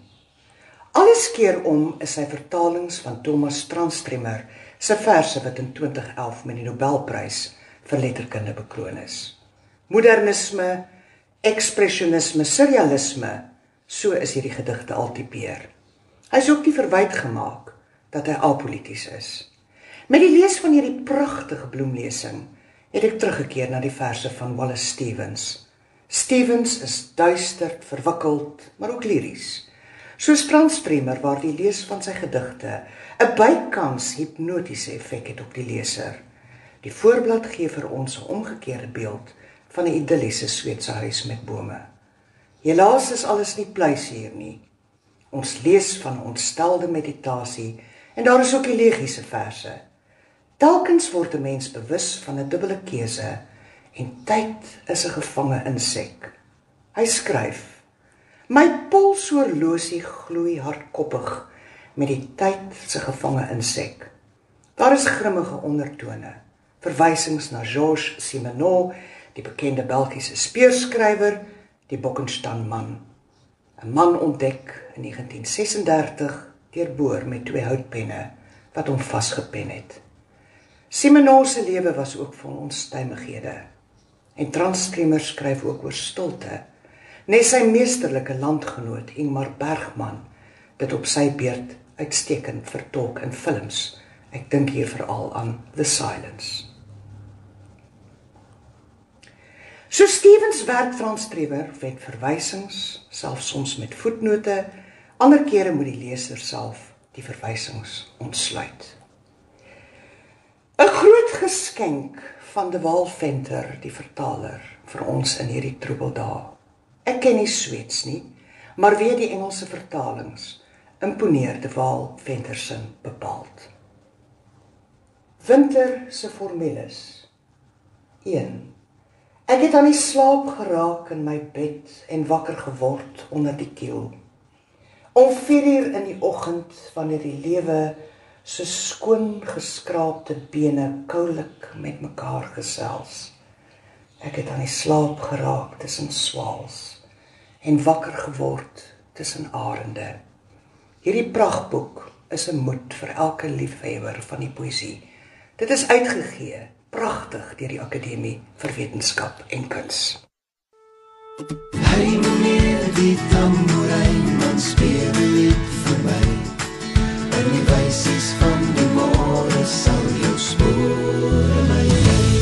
Alles keer om is sy vertalings van Thomas Tranströmer se verse wat in 2011 met die Nobelprys vir letterkunde bekroon is. Modernisme, ekspressionisme, surrealisme, so is hierdie gedigte al tipeer. Hy is ook nie verwyd gemaak dat hy apolities is. Met die lees van hierdie pragtige bloemlesing het ek teruggekeer na die verse van Wallace Stevens. Stevens is duister, verwikkeld, maar ook liries. Soos Tranströmer waar die lees van sy gedigte 'n bykans hipnotiese effek het op die leser. Die voorblad gee vir ons 'n omgekeerde beeld van 'n idilliese Sweedse huis met bome. Helaas is alles nie pleis hier nie. Ons lees van ontstelde meditasie en daar is ook elegiese verse. Telkens word 'n mens bewus van 'n dubbele keuse en tyd is 'n gevange insek. Hy skryf: My polshorlosie gloei hardkoppig met die tyd se gevange insek. Daar is grimmige ondertone, verwysings na Georges Simenon, die bekende Belgiese speurskrywer, die Bockensteinman. 'n man ontdek in 1936 deur Boer met 2 houtpenne wat hom vasgepen het. Simenon se lewe was ook vol onstuimighede. En Tranströmer skryf ook oor stilte, net sy meesterlike landgenoot Ingmar Bergman dit op sy beurt uitstekend vertolk in films. Ek dink hier veral aan The Silence. So Stevens werk Tranströmer met verwysings, selfs soms met voetnote, ander kere moet die leser self die verwysings ontsluit. 'n Groot geskenk van De Waal Venter, die vertaler, vir ons in hierdie troebeldae. Ek ken nie Sweeds nie, maar weet die Engelse vertalings imponeer De Waal Venter se bepaald. Winter se formules. 1. Ek het aan die slaap geraak in my bed en wakker geword onder die kiel. Om 4:00 in die oggend, wanneer die lewe so skoon geskraapte bene koulik met mekaar gesels. Ek het aan die slaap geraak tussen swaals en wakker geword tussen arende. Hierdie prachtboek is 'n moed vir elke liefhebber van die poësie. Dit is uitgegee, pragtig deur die Akademie vir Wetenskap en Kuns. Hey meneer, die tamboerijn, man speel 'n lied vir my. En die wysies van die môre sal jou spore my lei.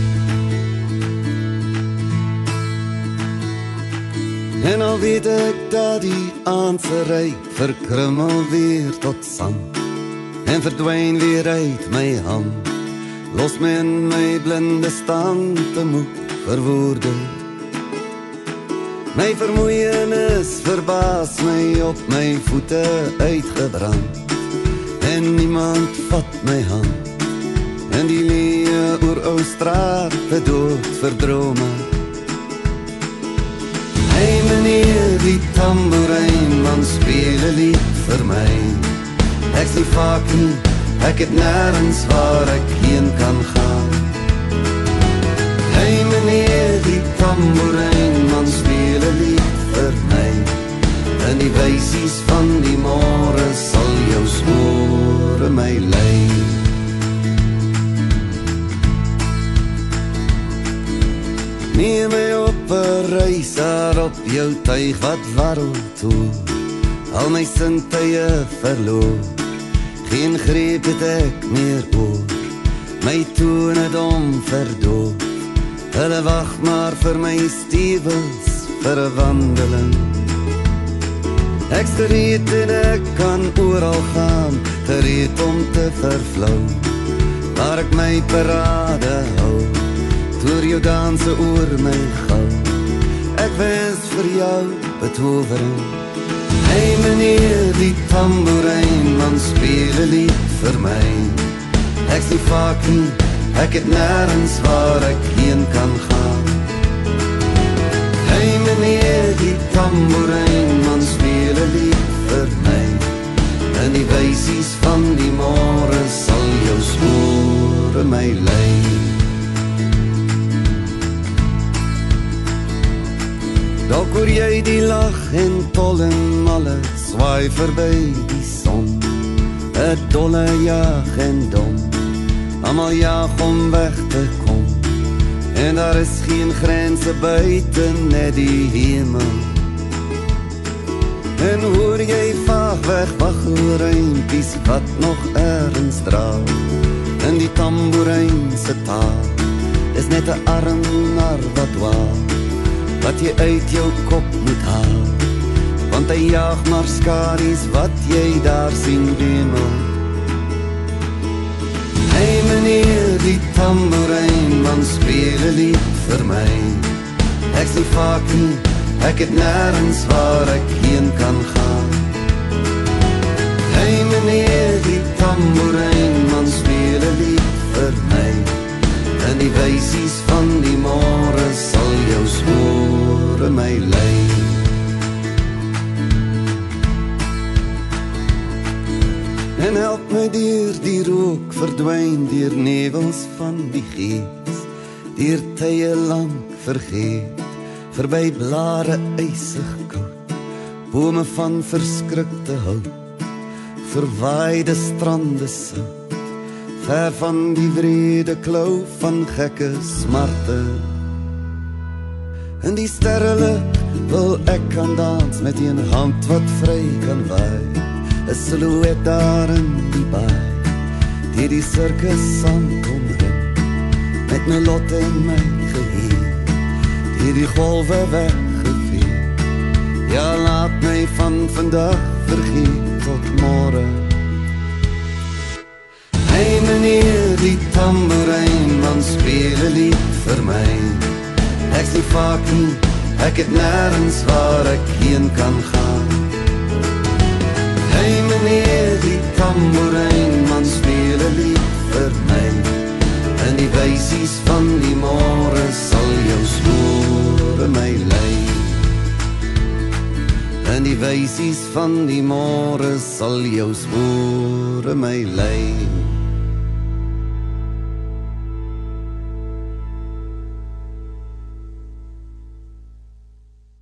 En al weet ek dat die aand verryk, verkrummel weer tot sand en verdwyn weer uit my hand. Los my in my blinde stand te moeg vir woorde. My vermoeienis verbaas my op my voete uitgebrand. En niemand vat my hand. En die leë oor ou strate dood verdrome. Hey meneer, die tamboerijn, man speel 'n lied vir my. Ek's nie vaak nie, ek het nêrens waar ek heen kan gaan. Hey meneer, die tamboerijn, man speel 'n lied vir my. En die wysies van die môre sal jou spore my lei. Neem my op 'n reis daar op jou tuig wat warrel toe. Al my sintuie verloor, geen greep het ek meer oor. My tone dom verdoof, hulle wag maar vir my stiewels vir 'n wandeling. Ek gereed en ek kan oral gaan, gereed om te vervlou. Maar ek my parade hou, toer jou danse oor my gou. Ek wens vir jou betovering. Hey meneer, die tamboerijn, man speel 'n lied vir my. Ek's nie vaak nie, ek het nêrens waar ek heen kan gaan. Hey meneer, die tamboerijn, man speel 'n lied vir my. En die wysies van die môre sal jou spore my lei. Dalk hoor jy die lag en tol en malle swaai verby die son. 'n dolle jag en dom, almal jag om weg te kom. En daar is geen grense buiten, net die hemel. En hoor jy vaag weg waggelruimpies wat nog ergens draal. En die tamboerijn se taal is net 'n arm nar wat dwaal, wat jy uit jou kop moet haal. Want hy jaag maar skaries wat jy daar sien wemel. Hey meneer, die tamboerijn, man speel 'n lied vir my. Ek's nie vaak nie, ek het nêrens waar ek heen kan gaan. Hey meneer, die tamboerijn, man speel 'n lied vir my. En die wysies van die môre sal jou spore my lei. En help my deur die rook verdwyn, deur nevels van die gees, deur tye lank vergeet, verby blare ysig koud, bome van verskrikte hout, verwaaide strande sout, ver van die wrede klou van gekke smarte. In die sterrelig wil ek kan dans met een hand wat vry kan waai. 'n silhouet daar in die baai, deur die sirkus sand omring, met my lot en my geheer, deur die golwe weggevee. Ja, laat my van vandag vergeet tot môre. Hey meneer, die tamboerijn, man speel 'n lied vir my. Ek's nie vaak nie, ek het nêrens waar ek heen kan gaan. Hey meneer, die tamboerijn, man speel 'n lied vir my. En die wysies van die môre sal jou spore my lei. En die wysies van die môre sal jou spore my lei.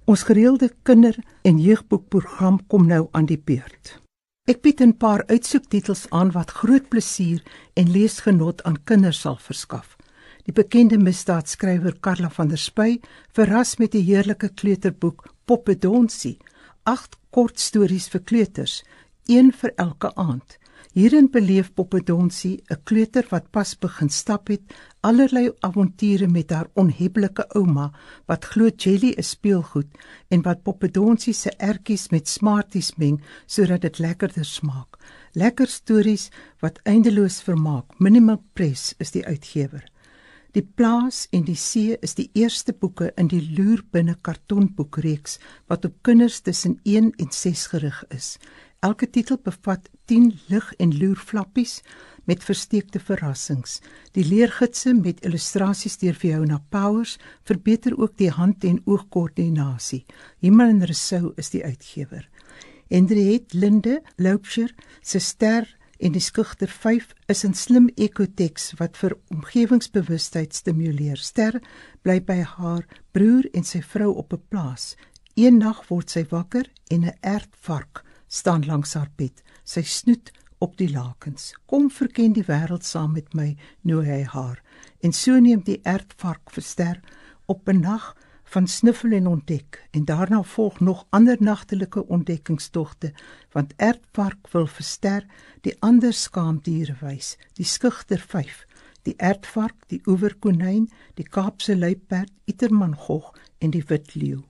Ons gereelde kinder- en jeugboekprogram kom nou aan die beurt. Ek bied 'n paar uitsoektitels aan wat groot plesier en leesgenot aan kinders sal verskaf. Die bekende misdaadskrywer Karla van der Spy verras met die heerlike kleuterboek Poppedonsie, 8 kort stories vir kleuters, 1 vir elke aand. Hierin beleef Poppedonsie 'n kleuter wat pas begin stap het, allerlei avonture met haar onhebbelike ouma wat glo jelly is speelgoed en wat Poppedonsie se ertjies met Smarties meng sodat dit lekkerder smaak. Lekker stories wat eindeloos vermaak. Minimal Press is die uitgewer. Die Plaas en die See is die eerste boeke in die Loer binne kartonboekreeks wat op kinders tussen 1 en 6 gerig is. Elke titel bevat 10 lig- en loerflappies met versteekte verrassings. Die leergidse met illustrasies deur Fiona Powers verbeter ook die hand- en oogkoördinasie. Himmel en Rousseau is die uitgewer. Henriette Linde Loubser se Ster en die Skugter 5 is 'n slim ekoteks wat vir omgewingsbewustheid stimuleer. Ster bly by haar broer en sy vrou op 'n plaas. Een nag word sy wakker en 'n ertvark staan langs haar bed, sy snoet op die lakens. Kom verken die wêreld saam met my, nooi hy haar. En so neem die ertvark vir Ster op 'n nag van sniffel en ontdek, en daarna volg nog ander nagtelike ontdekkingstogte, want ertvark wil vir Ster die ander skaamdiere wys, die Skugter 5, die ertvark, die oeverkonyn, die Kaapse luiperd, Itermangog en die wit leeu.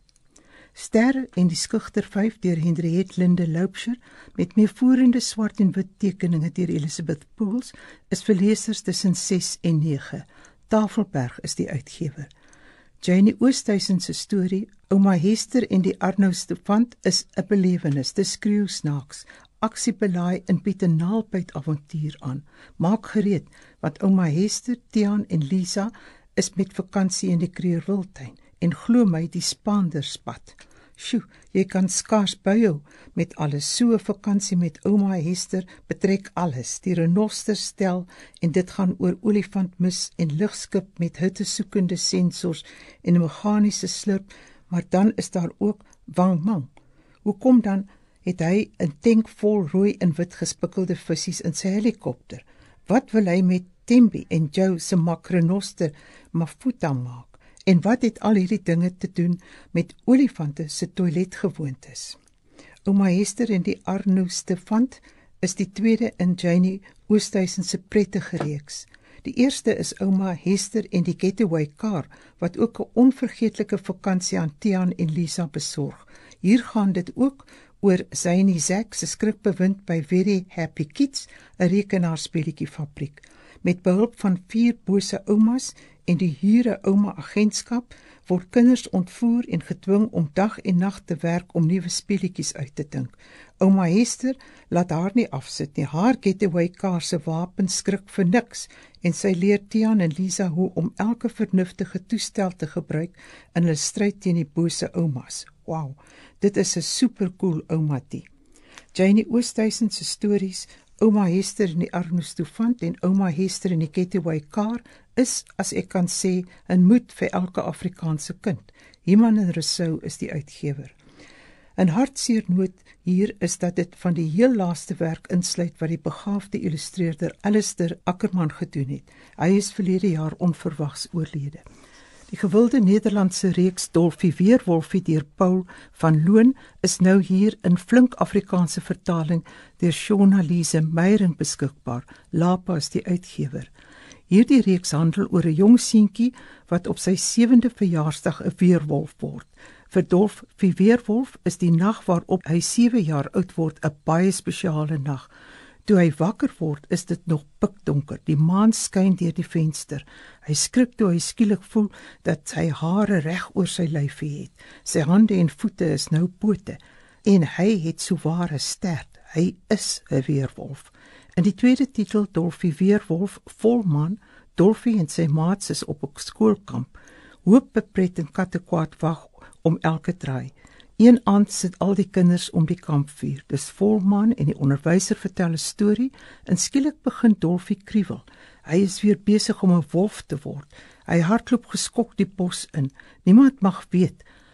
Ster en die Skugter 5 deur Henriette Linde Loubser met meevoerende swart en wit tekeninge deur Elizabeth Pools is vir lesers tussen 6 en 9. Tafelberg is die uitgewer. Janie Oosthuizen se storie Ouma Hester en die Arnou Stefant is 'n belewenis. Dis skreeusnaaks, aksiebelaai en bied 'n naalbyt avontuur aan. Maak gereed, want Ouma Hester, Tiaan en Lisa is met vakansie in die Kreurwiltuin. En glo my, die Spaanderspad. Sjoe, jy kan skaars byhou met alles. So 'n vakansie met Ouma Hester betrek alles. Die renosterstel en dit gaan oor olifantmis en lugskip met hittesoekende sensors en 'n meganiese slurp, maar dan is daar ook Wang Mang. Hoekom dan het hy 'n tank vol rooi en wit gespikkelde visse in sy helikopter? Wat wil hy met Tembi en Joe se makrenoster Mafuta maak? En wat het al hierdie dinge te doen met olifante se toiletgewoontes? Ouma Hester en die Arnou Stefant is die tweede in Janie Oosthuizen se prettige reeks. Die eerste is Ouma Hester en die Getaway Car, wat ook 'n onvergeetlike vakansie aan Tiaan en Lisa besorg. Hier gaan dit ook oor Zynie Zack se skrikbewind by Very Happy Kids, 'n rekenaarspeletjiefabriek. Met behulp van 4 bose oumas en die Hure Ouma agentskap word kinders ontvoer en gedwing om dag en nag te werk om nuwe speletjies uit te dink. Ouma Hester laat haar nie afsit nie. Haar Getaway Car se wapen skrik vir niks en sy leer Tiaan en Lisa hoe om elke vernuftige toestel te gebruik in hulle stryd teen die bose oumas. Wow, dit is 'n supercool oumatie. Janie Oosthuizen se stories Ouma Hester en die Arnou Stefant en Ouma Hester en die Getaway Car is, as ek kan sê, 'n moed vir elke Afrikaanse kind. Himan en Rousseau is die uitgewer. 'n hartseer noot hier is dat dit van die heel laaste werk insluit wat die begaafde illustreerder Alistair Ackerman gedoen het. Hy is verlede jaar onverwags oorlede. Die gewilde Nederlandse reeks Dolfie Weerwolfie deur Paul van Loon is nou hier in flink Afrikaanse vertaling deur Shona-Lise Meyering beskikbaar. Lapa is die uitgewer. Hierdie reeks handel oor 'n jong seentjie wat op sy 7de verjaarsdag 'n weerwolf word. Vir Dolfie Weerwolf is die nag waarop hy 7 jaar oud word 'n baie spesiale nag. Toe hy wakker word, is dit nog pikdonker. Die maan skyn deur die venster. Hy skrik toe hy skielik voel dat sy hare reg oor sy lyfie het. Sy hande en voete is nou pote en hy het sowaar 'n stert. Hy is 'n weerwolf. In die tweede titel, Dolfie Weerwolf, Volmaan, Dolfie en sy maats is op 'n skoolkamp. Hoop, bepret en kattekwaad wag om elke draai. Een aand sit al die kinders om die kampvuur. Dis volmaan en die onderwyser vertel 'n storie en skielik begin Dolfie kriewel. Hy is weer besig om 'n wolf te word. Hy hardloop geskok die bos in. Niemand mag weet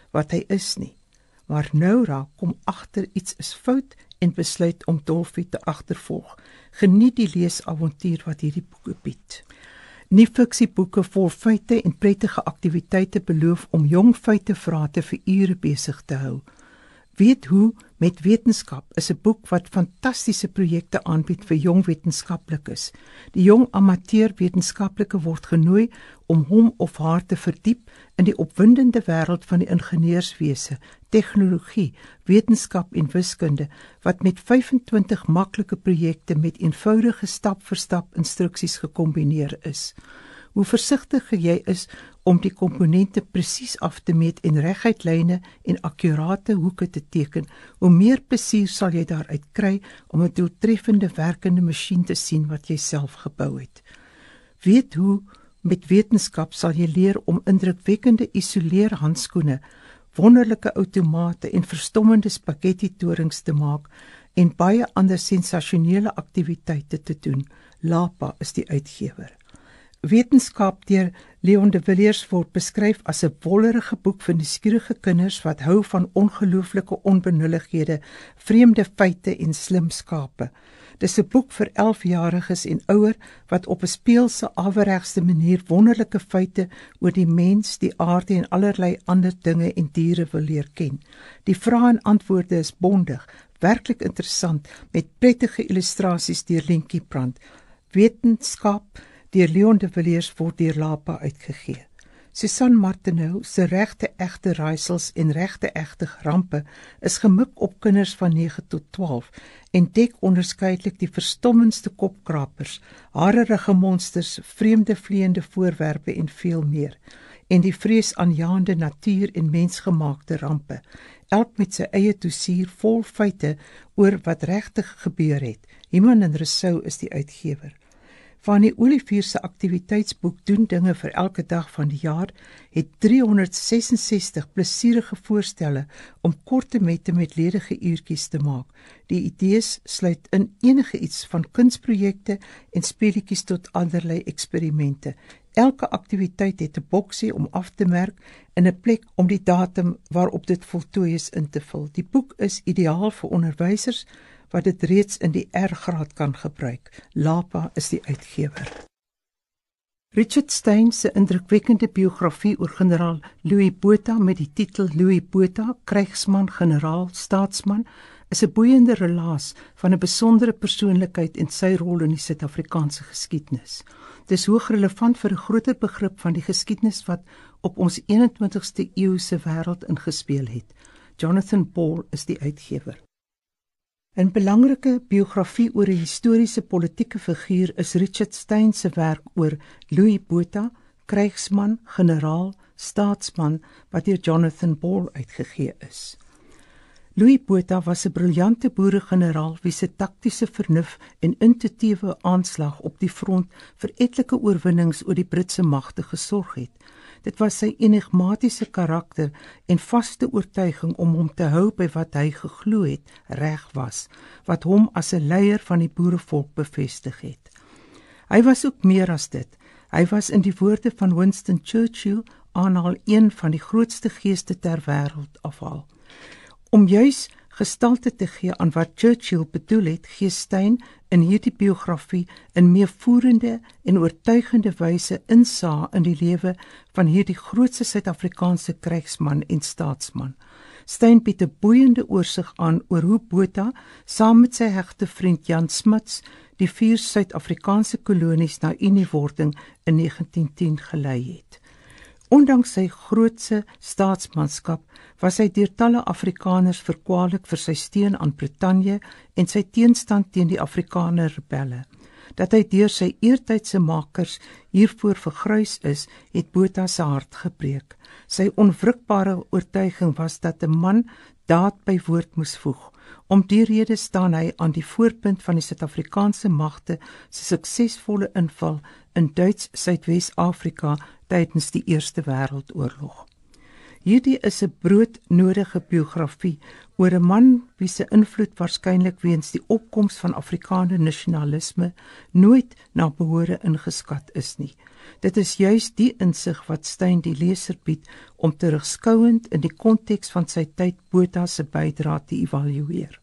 wat hy is nie. Maar Nora kom agter iets is fout en besluit om Dolphie te agtervolg. Geniet die leesavontuur wat hierdie boeke bied. Nie-fiksieboeke vol feite en prettige aktiwiteite beloof om jong feitevrate vir ure besig te hou. Weet hoe met wetenskap is 'n boek wat fantastiese projekte aanbied vir jong wetenskaplikes. Die jong amateur wetenskaplike word genooi om hom of haar te verdiep in die opwindende wêreld van die ingenieurswese, tegnologie, wetenskap en wiskunde, wat met 25 maklike projekte met eenvoudige stap-vir-stap instruksies gekombineer is. Hoe versigtiger jy is om die komponente presies af te meet en reguit lyne en akkurate hoeke te teken, hoe meer plesier sal jy daaruit kry om 'n doeltreffende werkende masjien te sien wat jy self gebou het. Weet hoe met wetenskap sal jy leer om indrukwekkende isoleerhandskoene, wonderlike outomate en verstommende spaghetti-torings te maak en baie ander sensasionele aktiwiteite te doen. Lapa is die uitgewer. Wetenskap deur Leon de Villiers word beskryf as 'n wollerige boek vir nuuskierige kinders wat hou van ongelooflike onbenullighede, vreemde feite en slim skape. Dis 'n boek vir 11-jariges en ouer wat op 'n speelse, averegste manier wonderlike feite oor die mens, die aarde en allerlei ander dinge en diere wil leer ken. Die vrae en antwoorde is bondig, werklik interessant met prettige illustrasies deur Lientjie Brand. Wetenskap deur Leon de Villiers word deur Lapa uitgegee. Susan Martineau se regte egte raaisels en regte egte rampe is gemik op kinders van 9 tot 12 en dek onderskeidelik die verstommendste kopkrapers, harerige monsters, vreemde vleiende voorwerpe en veel meer, en die vreesaanjaende natuur en mensgemaakte rampe, elk met sy eie dossier vol feite oor wat regtig gebeur het. Iman en Rousseau is die uitgewer. Van die Olivier se aktiwiteitsboek Doen dinge vir elke dag van die jaar het 366 plesierige voorstelle om korte mette met ledige uurtjies te maak. Die idees sluit in enige iets van kunsprojekte en speletjies tot allerlei eksperimente. Elke aktiwiteit het 'n boksie om af te merk en 'n plek om die datum waarop dit voltooi is in te vul. Die boek is ideaal vir onderwysers wat dit reeds in die R-graad kan gebruik. Lapa is die uitgewer. Richard Stein se indrukwekkende biografie oor generaal Louis Botha met die titel Louis Botha, krygsman, generaal, staatsman, is 'n boeiende relaas van 'n besondere persoonlikheid en sy rol in die Suid-Afrikaanse geskiedenis. Dit is hoog relevant vir 'n groter begrip van die geskiedenis wat op ons 21ste eeuse wêreld ingespeel het. Jonathan Paul is die uitgewer. 'n belangrike biografie oor 'n historiese politieke figuur is Richard Stein se werk oor Louis Botha, krygsman, generaal, staatsman, wat deur Jonathan Paul uitgegee is. Louis Botha was 'n briljante boeregeneraal wie se taktiese vernuf en intuïtiewe aanslag op die front vir etlike oorwinnings oor die Britse magte gesorg het. Dit was sy enigmatiese karakter en vaste oortuiging om hom te hou by wat hy geglo het reg was, wat hom as 'n leier van die boerevolk bevestig het. Hy was ook meer as dit. Hy was in die woorde van Winston Churchill aanhaal een van die grootste geeste ter wêreld afhaal. Om juis gestalte te gee aan wat Churchill bedoel het, gee Stein in hierdie biografie in meevoerende en oortuigende wyse insaag in die lewe van hierdie grootste Suid-Afrikaanse krygsman en staatsman. Stein bied 'n boeiende oorsig aan oor hoe Botha saam met sy hegte vriend Jan Smuts die 4 Suid-Afrikaanse kolonies na uniewording in 1910 gelei het. Ondanks sy grootse staatsmanskap was hy deur talle Afrikaners verkwalik vir sy steun aan Brittanje en sy teenstand teen die Afrikaner rebelle. Dat hy deur sy eertydse makers hiervoor vergrys is, het Botha se hart gebreek. Sy onwrikbare oortuiging was dat 'n man daad by woord moes voeg. Om die rede staan hy aan die voorpunt van die Suid-Afrikaanse magte se suksesvolle inval in Duits Suidwes-Afrika tydens die Eerste Wêreldoorlog. Hierdie is 'n broodnodige biografie oor 'n man wie se invloed waarskynlik weens die opkoms van Afrikaner nasionalisme nooit na behore ingeskat is nie. Dit is juis die insig wat Steyn die leser bied om terugskouend in die konteks van sy tyd Botha se bydrae te evalueer.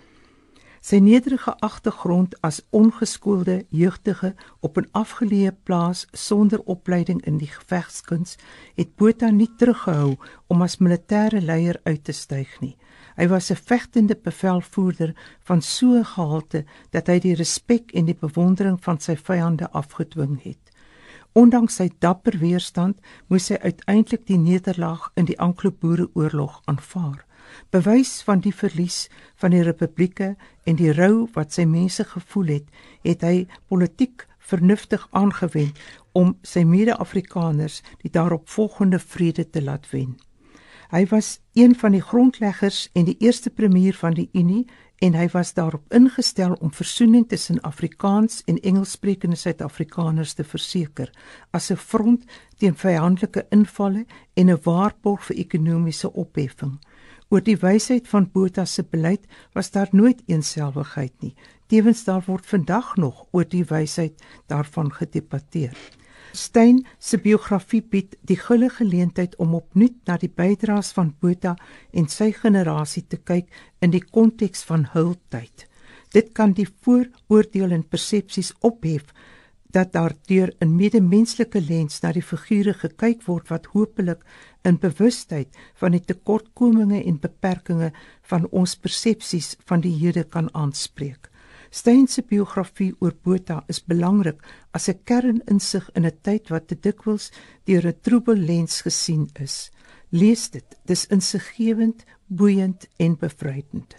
Sy nederige agtergrond as ongeskoolde jeugdige op 'n afgeleë plaas sonder opleiding in die gevegskuns het Botha nie teruggehou om as militêre leier uit te styg nie. Hy was 'n vegtende bevelvoerder van so 'n gehalte dat hy die respek en die bewondering van sy vyande afgedwing het. Ondanks sy dapper weerstand moes hy uiteindelik die nederlaag in die Anglo-Boereoorlog aanvaar. Bewys van die verlies van die republieke en die rou wat sy mense gevoel het hy politiek vernuftig aangewend om sy mede-Afrikaners die daaropvolgende vrede te laat wen. Hy was een van die grondleggers en die eerste premier van die Unie en hy was daarop ingestel om versoening tussen Afrikaans en Engelssprekende Suid-Afrikaners te verseker as 'n front teen vyandelike invalle en 'n waarborg vir ekonomiese opheffing. Oor die wysheid van Botha se beleid was daar nooit eenselwigheid nie. Tevens daar word vandag nog oor die wysheid daarvan gedebatteer. Steyn se biografie bied die gulle geleentheid om opnuut na die bydraes van Botha en sy generasie te kyk in die konteks van hul tyd. Dit kan die vooroordeel en persepsies ophef dat daar deur 'n medemenslike lens na die figure gekyk word wat hopelik in bewustheid van die tekortkominge en beperkings van ons persepsies van die hede kan aanspreek. Steyn se biografie oor Botha is belangrik as 'n kerninsig in 'n tyd wat te dikwels deur 'n troebel lens gesien is. Lees dit, dis insiggewend, boeiend en bevrydend.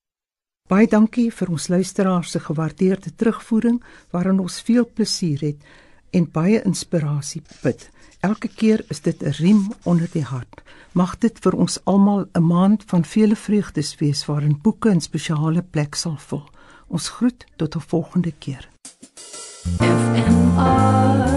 Baie dankie vir ons luisteraars se gewaardeerde terugvoering waarin ons veel plesier het en baie inspirasie put. Elke keer is dit 'n riem onder die hart. Mag dit vir ons almal 'n maand van vele vreugdes wees waarin boeke 'n spesiale plek sal vul. Ons groet tot 'n volgende keer. FMR